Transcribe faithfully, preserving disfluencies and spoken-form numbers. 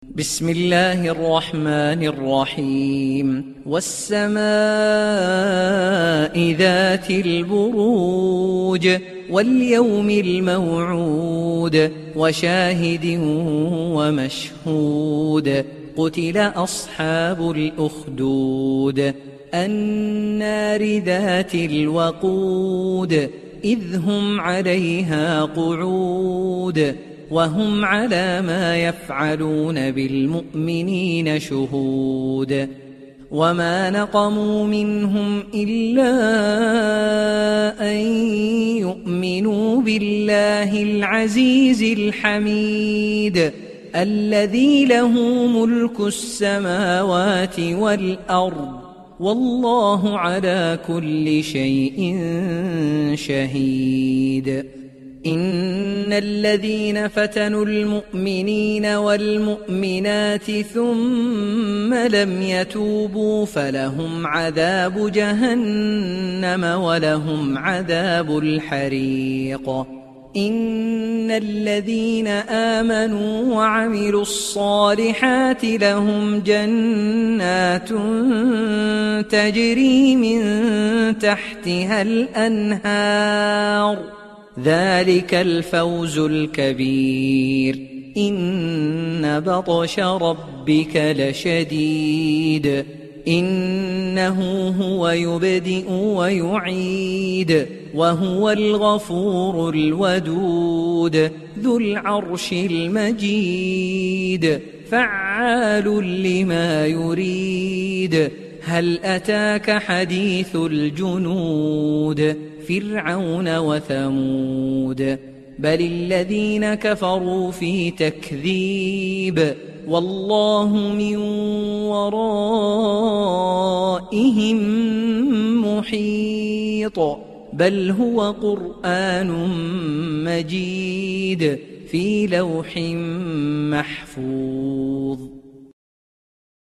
بسم الله الرحمن الرحيم والسماء ذات البروج واليوم الموعود وشاهد ومشهود قتل أصحاب الأخدود النار ذات الوقود إذ هم عليها قعود وهم على ما يفعلون بالمؤمنين شهود وما نقموا منهم إلا أن يؤمنوا بالله العزيز الحميد الذي له ملك السماوات والأرض والله على كل شيء شهيد إن الذين فتنوا المؤمنين والمؤمنات ثم لم يتوبوا فلهم عذاب جهنم ولهم عذاب الحريق إن الذين آمنوا وعملوا الصالحات لهم جنات تجري من تحتها الأنهار ذلك الفوز الكبير إن بطش ربك لشديد إنه هو يبدئ ويعيد وهو الغفور الودود ذو العرش المجيد فعال لما يريد هل أتاك حديث الجنود فرعون وثمود بل الذين كفروا في تكذيب والله من ورائهم محيط بل هو قرآن مجيد في لوح محفوظ.